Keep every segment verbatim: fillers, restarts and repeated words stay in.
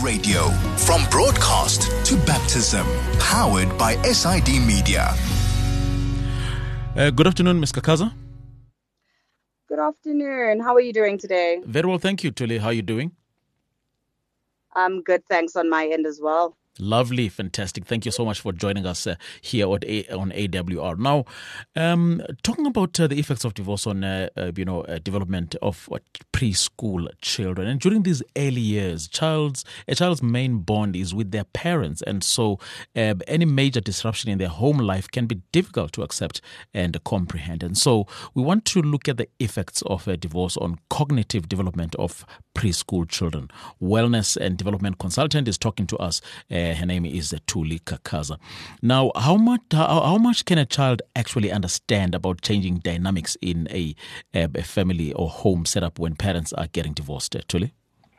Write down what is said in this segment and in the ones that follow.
Radio, from broadcast to baptism, powered by S I D Media. Uh, good afternoon, Miz Kakaza. Good afternoon. How are you doing today? Very well, thank you, Tuli. How are you doing? I'm good, thanks on my end as well. Lovely, fantastic. Thank you so much for joining us uh, here on, A- on A W R. Now, um, talking about uh, the effects of divorce on, uh, uh, you know, uh, development of uh, preschool children. And during these early years, child's a child's main bond is with their parents. And so uh, any major disruption in their home life can be difficult to accept and comprehend. And so we want to look at the effects of a divorce on cognitive development of preschool children. Wellness and development consultant is talking to us. Uh, her name is Tuli Kakaza. Now, how much how, how much can a child actually understand about changing dynamics in a, a, a family or home setup when parents are getting divorced, uh, Tuli?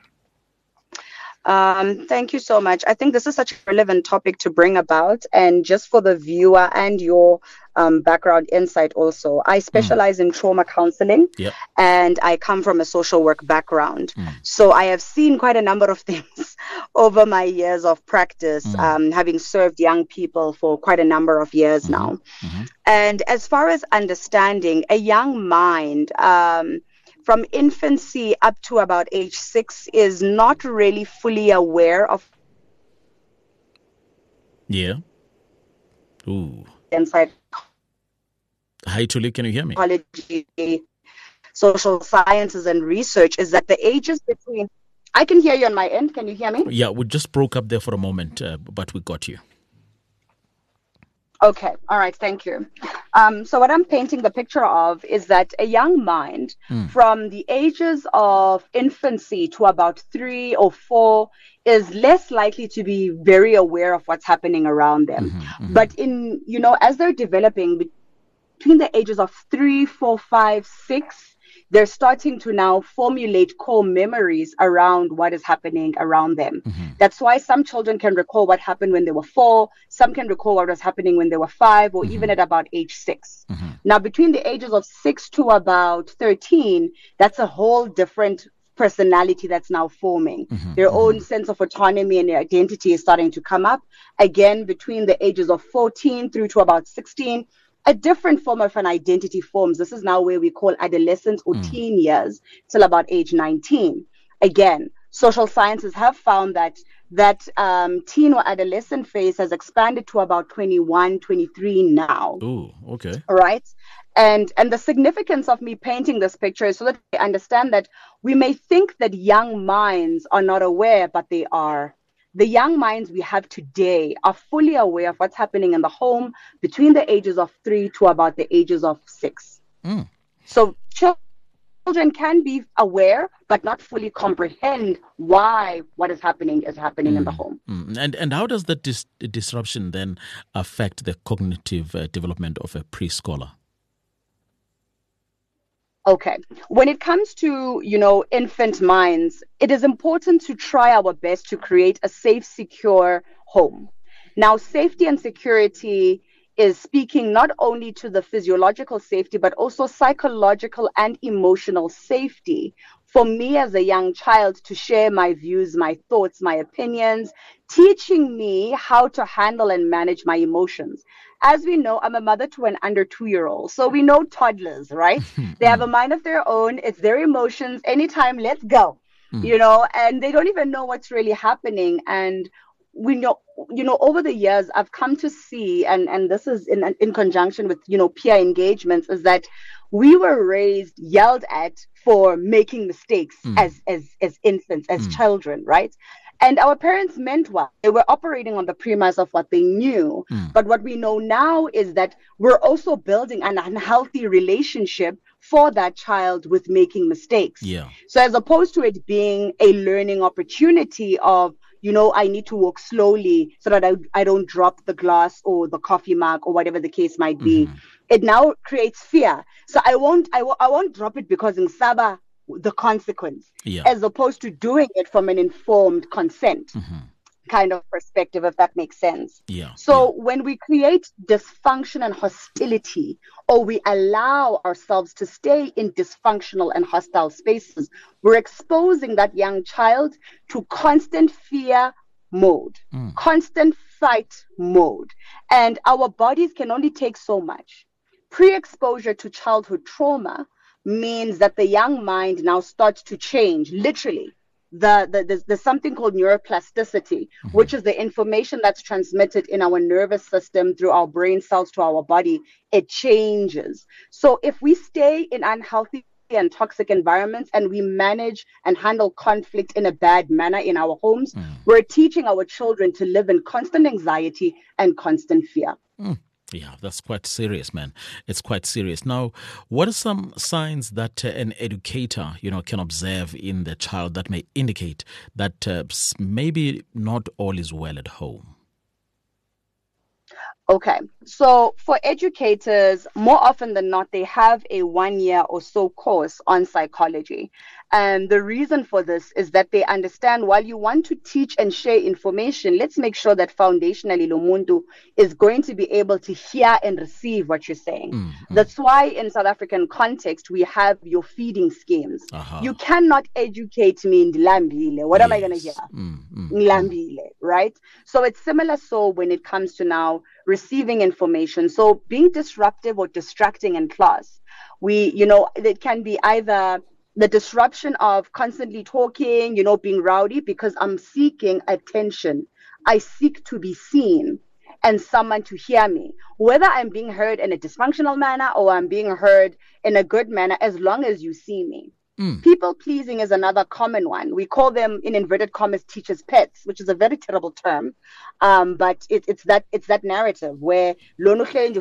Um, thank you so much. I think this is such a relevant topic to bring about, and just for the viewer and your um, background insight also, I specialize mm. in trauma counseling, yep. and I come from a social work background. Mm. So I have seen quite a number of things over my years of practice, mm. um, having served young people for quite a number of years mm-hmm. now. Mm-hmm. And as far as understanding a young mind, um, from infancy up to about age six is not really fully aware of. Yeah. Ooh. Inside. Hi, Tuli, can you hear me? Psychology, social sciences, and research is that the ages between. I can hear you on my end. Can you hear me? Yeah, we just broke up there for a moment, uh, but we got you. Okay. All right. Thank you. Um, so what I'm painting the picture of is that a young mind mm. from the ages of infancy to about three or four is less likely to be very aware of what's happening around them. Mm-hmm, mm-hmm. But in, you know, as they're developing between the ages of three, four, five, six, they're starting to now formulate core memories around what is happening around them. Mm-hmm. That's why some children can recall what happened when they were four, some can recall what was happening when they were five, or mm-hmm. even at about age six. Mm-hmm. Now, between the ages of six to about thirteen, that's a whole different personality that's now forming. Mm-hmm. Their mm-hmm. own sense of autonomy and their identity is starting to come up. Again, between the ages of fourteen through to about sixteen, a different form of an identity forms. This is now where we call adolescence or mm. teen years till about age nineteen. Again, social sciences have found that that um, teen or adolescent phase has expanded to about twenty-one, twenty-three now. Oh, okay. All right. And and the significance of me painting this picture is so that we understand that we may think that young minds are not aware, but they are. The young minds we have today are fully aware of what's happening in the home between the ages of three to about the ages of six. Mm. So children can be aware, but not fully comprehend why what is happening is happening mm. in the home. Mm. And and how does that dis- disruption then affect the cognitive uh, development of a preschooler? Okay. When it comes to, you know, infant minds, it is important to try our best to create a safe, secure home. Now, safety and security is speaking not only to the physiological safety, but also psychological and emotional safety for me as a young child to share my views, my thoughts, my opinions, teaching me how to handle and manage my emotions. As we know, I'm a mother to an under two-year-old. So we know toddlers, right? They have a mind of their own. It's their emotions. Anytime, let's go, mm. you know, and they don't even know what's really happening. And we know, you know, over the years, I've come to see, and, and this is in, in conjunction with, you know, peer engagements, is that we were raised, yelled at for making mistakes mm. as, as, as infants, as mm. children, right? And our parents meant well. They were operating on the premise of what they knew. Mm. But what we know now is that we're also building an unhealthy relationship for that child with making mistakes. Yeah. So as opposed to it being a learning opportunity of, you know, I need to walk slowly so that I, I don't drop the glass or the coffee mug or whatever the case might be, mm-hmm. it now creates fear. So I won't, I, w- I won't drop it because in Saba, the consequence, yeah. as opposed to doing it from an informed consent. Mm-hmm. kind of perspective, if that makes sense. Yeah. So yeah. when we create dysfunction and hostility, or we allow ourselves to stay in dysfunctional and hostile spaces, we're exposing that young child to constant fear mode, mm. constant fight mode. And our bodies can only take so much. Pre-exposure to childhood trauma means that the young mind now starts to change, literally. The, the there's, there's something called neuroplasticity, mm-hmm. which is the information that's transmitted in our nervous system through our brain cells to our body. It changes. So if we stay in unhealthy and toxic environments and we manage and handle conflict in a bad manner in our homes, mm. we're teaching our children to live in constant anxiety and constant fear. Mm. Yeah, that's quite serious, man. It's quite serious. Now, what are some signs that uh, an educator, you know, can observe in the child that may indicate that uh, maybe not all is well at home? Okay, so for educators, more often than not, they have a one year or so course on psychology. And the reason for this is that they understand while you want to teach and share information, let's make sure that foundationally Lomuntu is going to be able to hear and receive what you're saying. Mm-hmm. That's why in South African context, we have your feeding schemes. Uh-huh. You cannot educate me in Ndilambile. What yes. am I going to hear? Mm-hmm. Ndilambile, right? So it's similar so when it comes to now receiving information. So being disruptive or distracting in class, we, you know, it can be either the disruption of constantly talking, you know, being rowdy because I'm seeking attention. I seek to be seen and someone to hear me, whether I'm being heard in a dysfunctional manner or I'm being heard in a good manner, as long as you see me. Mm. People pleasing is another common one. We call them, in inverted commas, teachers' pets, which is a very terrible term. Um, but it, it's that it's that narrative where so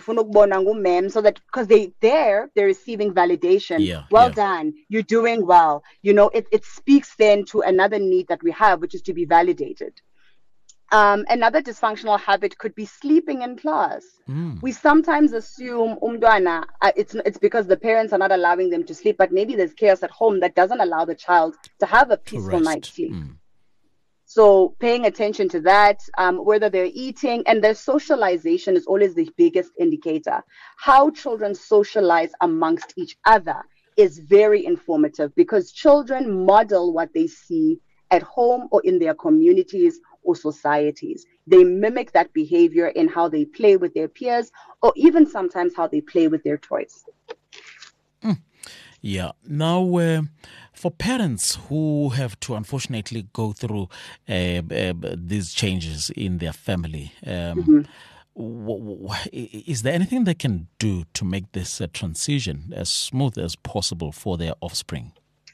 that because they there they're receiving validation. Yeah, well yeah. done, you're doing well. You know, it, it speaks then to another need that we have, which is to be validated. Um, another dysfunctional habit could be sleeping in class. Mm. We sometimes assume umdwana, uh, it's it's because the parents are not allowing them to sleep, but maybe there's chaos at home that doesn't allow the child to have a peaceful night's sleep. Mm. So paying attention to that, um, whether they're eating, and their socialization is always the biggest indicator. How children socialize amongst each other is very informative because children model what they see at home or in their communities or societies. They mimic that behavior in how they play with their peers or even sometimes how they play with their toys. Mm. Yeah. Now, uh, for parents who have to unfortunately go through uh, uh, these changes in their family, um, mm-hmm. w- w- is there anything they can do to make this uh, transition as smooth as possible for their offspring?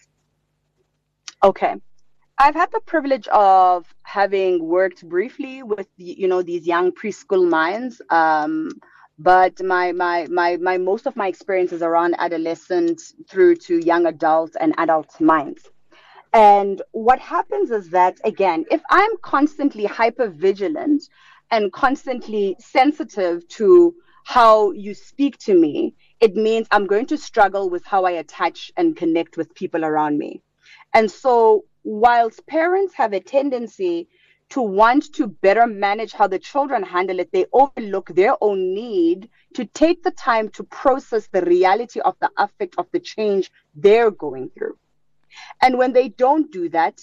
Okay. I've had the privilege of having worked briefly with, you know, these young preschool minds, um, but my, my my my most of my experience is around adolescent through to young adult and adult minds. And what happens is that, again, if I'm constantly hyper vigilant and constantly sensitive to how you speak to me, it means I'm going to struggle with how I attach and connect with people around me. And so whilst parents have a tendency to want to better manage how the children handle it, they overlook their own need to take the time to process the reality of the affect of the change they're going through. And when they don't do that,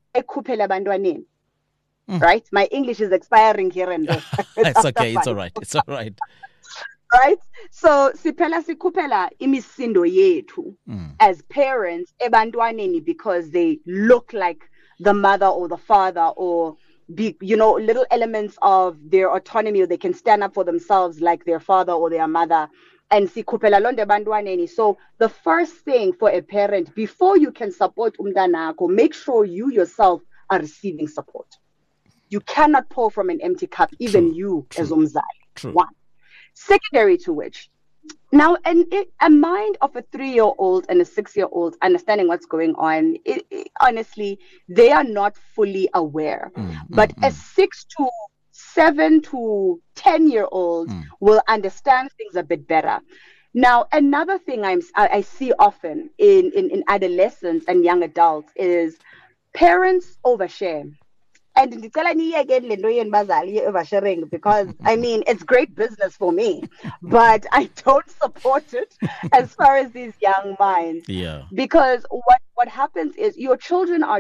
mm. right? My English is expiring here and there. It's okay. It's all right. It's all right. Right? So siphela sikhuphela imisindo yethu as parents ebantwaneni because they look like the mother or the father or be, you know, little elements of their autonomy, or they can stand up for themselves like their father or their mother. And sikhuphela londe ebantwaneni. So the first thing for a parent before you can support umntanakho, make sure you yourself are receiving support. You cannot pour from an empty cup, even True. you True. as umzali. True. One. Secondary to which, now an, a mind of a three-year-old and a six-year-old understanding what's going on, it, it, honestly, they are not fully aware. Mm, but mm, a mm. six to seven to ten-year-old mm. will understand things a bit better. Now, another thing I'm, I, I see often in, in, in adolescents and young adults is parents overshare. And ndicela niyeke le nto yenu bazali oversharing, because I mean it's great business for me, but I don't support it as far as these young minds. Yeah. Because what what happens is your children are.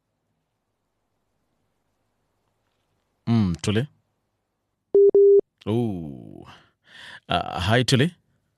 Mm, Tuli. Oh. Uh, hi, Tuli.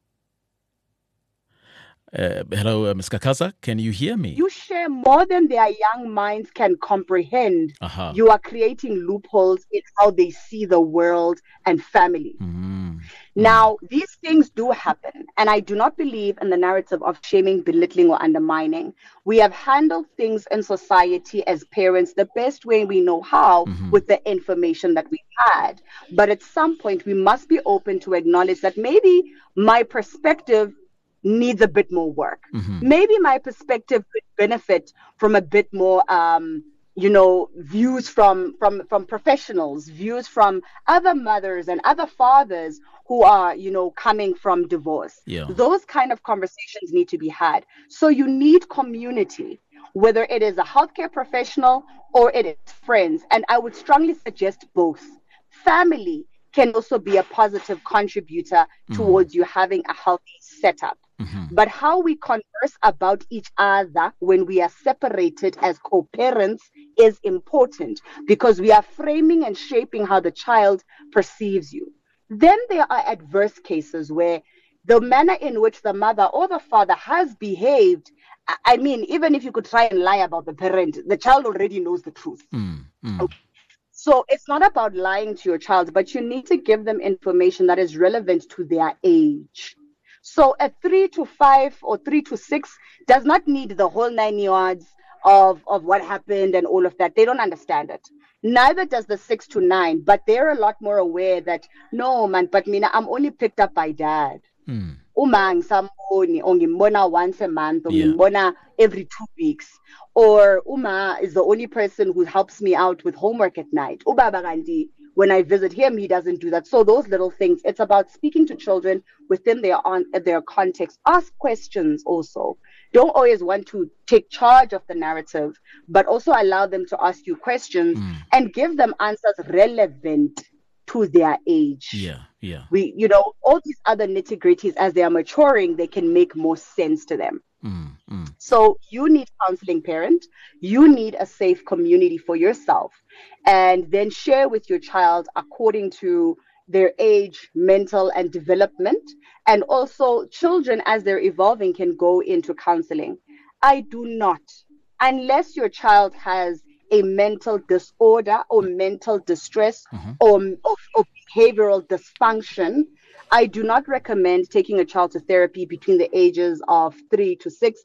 Uh, hello, uh, Miz Kakaza. Can you hear me? You share more than their young minds can comprehend. Uh-huh. You are creating loopholes in how they see the world and family. Mm-hmm. Now, these things do happen, and I do not believe in the narrative of shaming, belittling, or undermining. We have handled things in society as parents the best way we know how, mm-hmm. with the information that we've had. But at some point, we must be open to acknowledge that maybe my perspective needs a bit more work. Mm-hmm. Maybe my perspective could benefit from a bit more, um, you know, views from, from, from professionals, views from other mothers and other fathers who are, you know, coming from divorce. Yeah. Those kind of conversations need to be had. So you need community, whether it is a healthcare professional or it is friends. And I would strongly suggest both. Family can also be a positive contributor mm-hmm. towards you having a healthy setup. Mm-hmm. But how we converse about each other when we are separated as co-parents is important, because we are framing and shaping how the child perceives you. Then there are adverse cases where the manner in which the mother or the father has behaved, I mean, even if you could try and lie about the parent, the child already knows the truth. Mm-hmm. Okay. So it's not about lying to your child, but you need to give them information that is relevant to their age. So a three to five or three to six does not need the whole nine yards of, of what happened and all of that. They don't understand it. Neither does the six to nine, but they're a lot more aware that, no, man, but mina, I'm only picked up by dad. Mm. Uma ngisamboni, or ngimbona once a month, or ngimbona every two weeks. Or Uma is the only person who helps me out with homework at night. Ubaba kanti, when I visit him, he doesn't do that. So those little things, it's about speaking to children within their on their context. Ask questions also. Don't always want to take charge of the narrative, but also allow them to ask you questions mm. and give them answers relevant to their age. Yeah, yeah. We, you know, all these other nitty-gritties, as they are maturing, they can make more sense to them. Mm, mm. So you need counseling, parent. You need a safe community for yourself, and then share with your child according to their age, mental, and development. And also children, as they're evolving, can go into counseling. I do not, unless your child has a mental disorder or mental distress mm-hmm. or, or, or behavioral dysfunction, I do not recommend taking a child to therapy between the ages of three to six.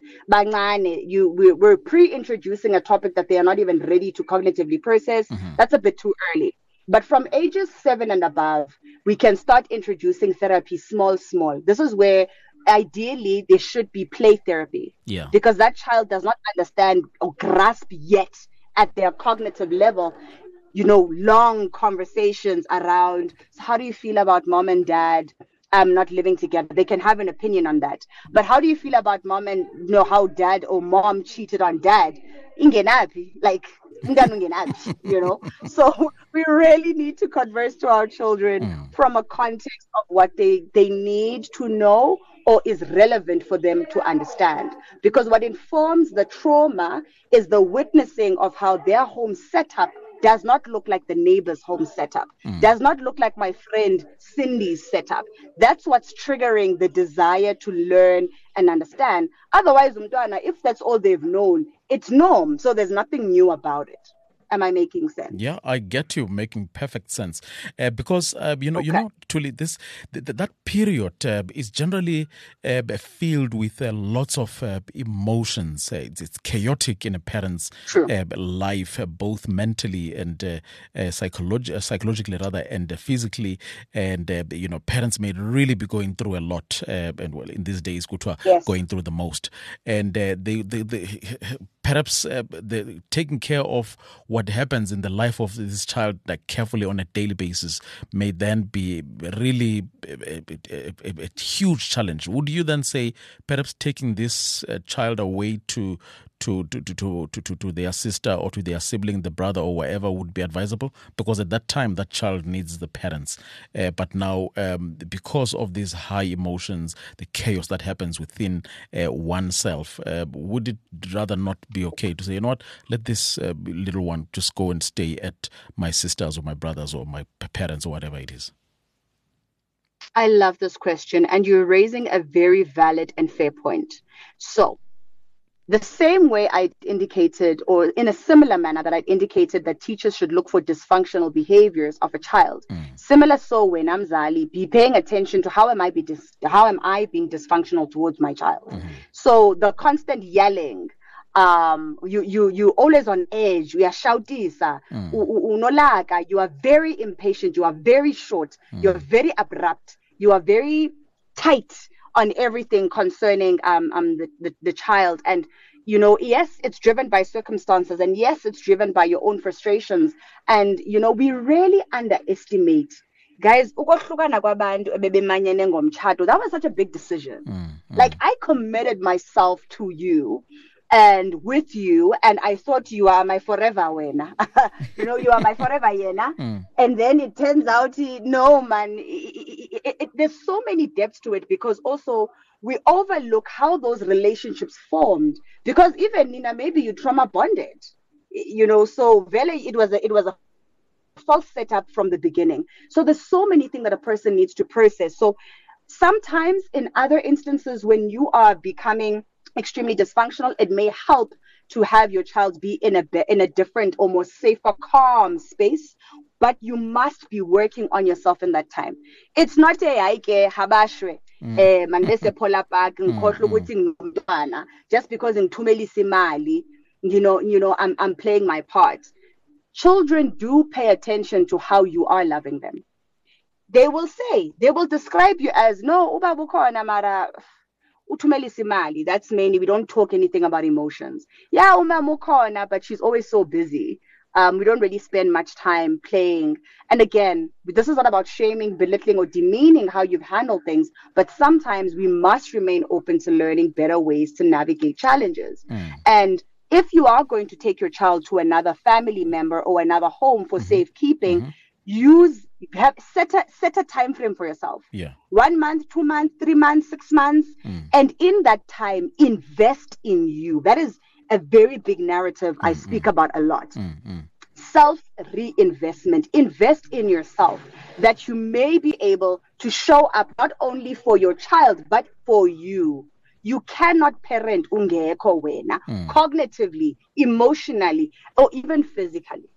You, we're pre-introducing a topic that they are not even ready to cognitively process. Mm-hmm. That's a bit too early. But from ages seven and above, we can start introducing therapy small, small. This is where ideally there should be play therapy. Yeah. Because that child does not understand or grasp yet at their cognitive level, you know, long conversations around, so how do you feel about mom and dad um, not living together? They can have an opinion on that. But how do you feel about mom and, you know, how dad or mom cheated on dad? Ingenapi, like, you know? So we really need to converse to our children mm. from a context of what they, they need to know or is relevant for them to understand. Because what informs the trauma is the witnessing of how their home setup does not look like the neighbor's home setup, mm. does not look like my friend Cindy's setup. That's what's triggering the desire to learn and understand. Otherwise, umntwana, if that's all they've known, it's norm. So there's nothing new about it. Am I making sense? Yeah, I get you making perfect sense. Uh, because, uh, you know, okay. you know, Tuli, this, th- th- that period uh, is generally uh, filled with uh, lots of uh, emotions. Uh, it's, it's chaotic in a parent's uh, life, uh, both mentally and uh, uh, psychologi- uh, psychologically, rather, and uh, physically. And, uh, you know, parents may really be going through a lot. Uh, and, well, in these days, Kutwa, yes. going through the most. And uh, they, they, they perhaps uh, the taking care of what happens in the life of this child, like carefully on a daily basis, may then be really a, a, a, a huge challenge. Would you then say perhaps taking this uh, child away to to to, to, to, to to their sister or to their sibling, the brother or whatever, would be advisable? Because at that time, that child needs the parents. Uh, but now, um, because of these high emotions, the chaos that happens within uh, oneself, uh, would it rather not be okay to say, you know what, let this uh, little one just go and stay at my sister's or my brother's or my parents or whatever it is? I love this question, and you're raising a very valid and fair point. So, the same way I indicated, or in a similar manner that I indicated that teachers should look for dysfunctional behaviors of a child, mm. similar so when I'm Zali, be paying attention to how am I be dis- how am I being dysfunctional towards my child. Mm-hmm. So the constant yelling, um, you you you always on edge, we are shouting, mm. you are very impatient, you are very short, mm. you are very abrupt, you are very tight on everything concerning um, um the, the, the child. And, you know, yes, it's driven by circumstances, and yes, it's driven by your own frustrations. And, you know, we really underestimate, guys, that was such a big decision. Mm, mm. Like, I committed myself to you and with you, and I thought you are my forever winner. You know, you are my forever yena. Mm. And then it turns out, no, man, it, it, it, there's so many depths to it, because also we overlook how those relationships formed. Because even, Nina, maybe you trauma bonded, you know, so really it was a, it was a false setup from the beginning. So there's so many things that a person needs to process. So sometimes in other instances, when you are becoming extremely dysfunctional, it may help to have your child be in a in a different, almost safer, calm space, but you must be working on yourself in that time. It's not a aike habashwe eh mandese phola park ngikhohle ukuthi ngumntwana just because ngithumela isimali, you know you know I'm I'm playing my part. Children do pay attention to how you are loving them. They will say, they will describe you as, no, uba bukhona mara that's mainly, we don't talk anything about emotions. Yeah, uma mukhona, but she's always so busy. Um, we don't really spend much time playing. And again, this is not about shaming, belittling, or demeaning how you've handled things, but sometimes we must remain open to learning better ways to navigate challenges. Mm. And if you are going to take your child to another family member or another home for mm-hmm. safekeeping, mm-hmm. use have set a set a time frame for yourself. Yeah. One month, two months, three months, six months. Mm. And in that time, invest in you. That is a very big narrative mm, I speak mm. about a lot. Mm, mm. Self-reinvestment. Invest in yourself, that you may be able to show up not only for your child, but for you. You cannot parent ungekho wena, mm. cognitively, emotionally, or even physically.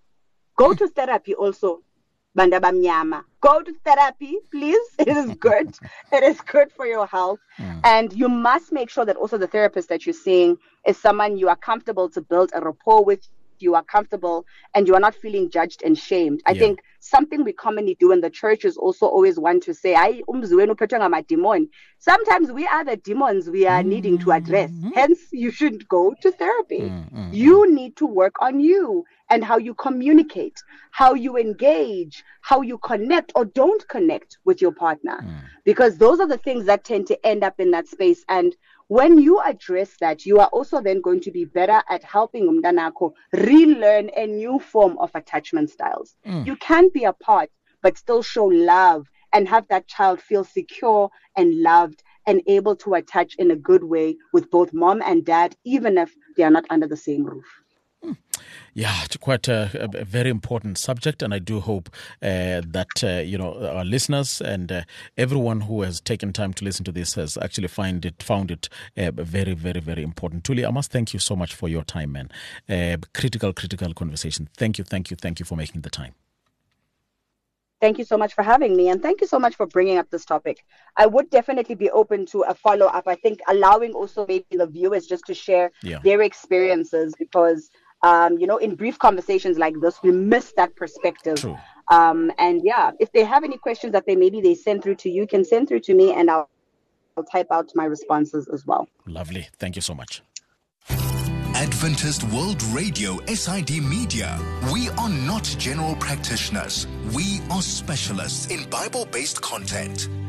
Go to therapy also. Banda bamnyama. Go to therapy, please. It is good. It is good for your health. Mm. And you must make sure that also the therapist that you're seeing is someone you are comfortable to build a rapport with, you are comfortable, and you are not feeling judged and shamed. I yeah. think something we commonly do in the church is also always want to say, "Ay, umzwenu uphethwe my demon." Sometimes we are the demons we are mm-hmm. needing to address. Hence, you should go to therapy. Mm-hmm. You need to work on you and how you communicate, how you engage, how you connect or don't connect with your partner. Mm. Because those are the things that tend to end up in that space. And when you address that, you are also then going to be better at helping umntanakho relearn a new form of attachment styles. Mm. You can be apart, but still show love and have that child feel secure and loved and able to attach in a good way with both mom and dad, even if they are not under the same roof. Yeah, it's quite a, a very important subject, and I do hope uh, that uh, you know our listeners and uh, everyone who has taken time to listen to this has actually find it found it uh, very, very, very important. Tuli, I must thank you so much for your time, man. Uh, critical, critical conversation. Thank you, thank you, thank you for making the time. Thank you so much for having me, and thank you so much for bringing up this topic. I would definitely be open to a follow-up. I think allowing also maybe the viewers just to share yeah. their experiences, because Um, you know, in brief conversations like this, we miss that perspective. True. Um, and yeah, if they have any questions that they maybe they send through to you, can send through to me, and I'll, I'll type out my responses as well. Lovely. Thank you so much. Adventist World Radio, S I D Media. We are not general practitioners. We are specialists in Bible-based content.